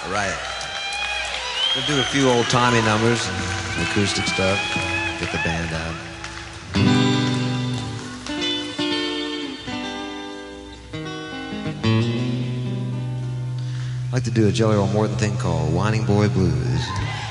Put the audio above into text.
All right. We'll do a few old-timey numbers and acoustic stuff. Get the band out. I'd like to do a Jelly Roll Morton thing called Whining Boy Blues.